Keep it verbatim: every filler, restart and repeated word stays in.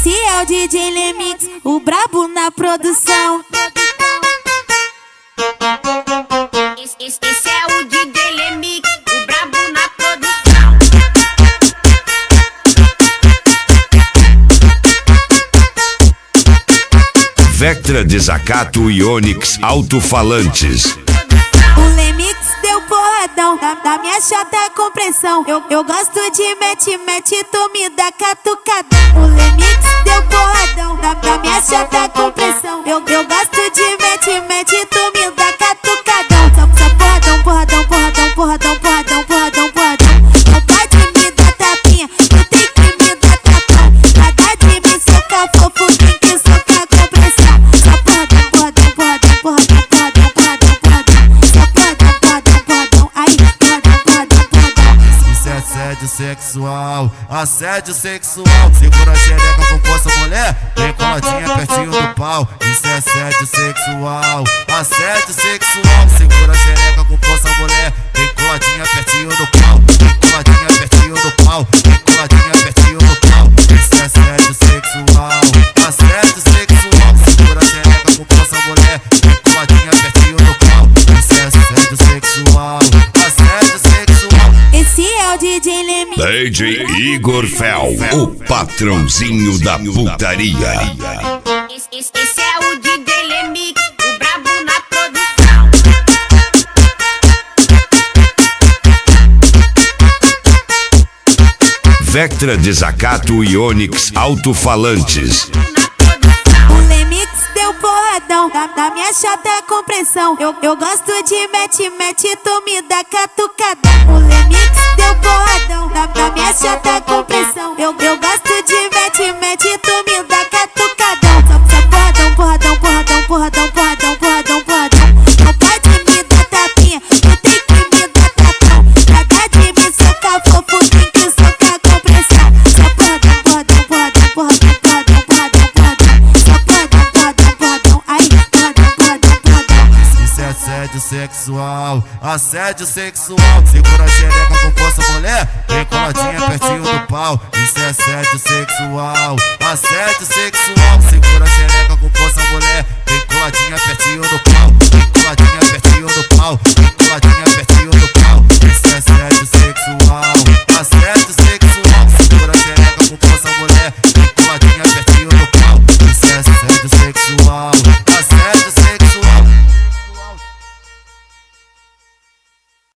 Esse é o D J Lemix, o brabo na produção. Esse, esse, esse é o D J Lemix, o brabo na produção. Vectra Desacato e Onyx Alto-Falantes. O Lemix deu porradão, da, da minha chata com pressão. Eu, eu gosto de mete, mete, tu me dá catucada. O Lemix deu porradão, da, da minha chata com pressão. Eu, eu gosto de mete, mete, tu me dá catucadão. Só, só porradão, porradão, porradão, porradão, porradão, porradão, porradão. Não pode me dar tapinha, tu tem que me dar tapão. Nada de me socar fofo, tem que socar com pressão. Só porradão, porradão, porradão, porradão, porradão, porradão, porradão. Só porradão, porradão, porradão, ai, porradão, porradão, porradão. Isso é assédio sexual, assédio sexual. Segura a xereca com força, mulher, vem coladinha pertinho do pau. Isso é assédio sexual, assédio sexual. Segura a xereca com força, mulher, vem coladinha pertinho do pau. Vem coladinha pertinho do pau, vem coladinha pertinho do pau. Isso é assédio sexual, assédio sexual. Segura a xereca com força, mulher, vem coladinha pertinho do pau. Isso é assédio sexual, assédio sexual. Esse é o D J Lemix, D J Igor Fel, o patrãozinho da putaria. Esse, esse, esse é o D J Lemix, o brabo na produção. Vectra Desacato e Onyx Alto-Falantes. o Lemix deu porradão, da, da minha chata com pressão. Eu, eu gosto de mete, mete, tu me dá catucada. O Lemix deu porradão, da, da minha chata com pressão. Eu, eu gosto de mete, mete, tu me dá catucadão. Só, só porradão, porradão, porradão, porradão, porradão, porradão, porradão. Não pode me dar tapinha, tu tem que me dar tapão. Nada de me socar fofo, tem que socar com pressão. Só porradão, porradão, porradão, porradão, porradão, porradão, porradão. Só porradão, porradão, porradão, ai, porradão, porradão, porradão. Isso é assédio sexual, assédio sexual. Segura a xereca com força, mulher, vem coladinha pertinho do pau. Isso é assédio sexual, assédio sexual. Segura a xereca com força, mulher, vem coladinha pertinho do pau. Vem coladinha pertinho do pau, vem coladinha pertinho do pau. Isso é assédio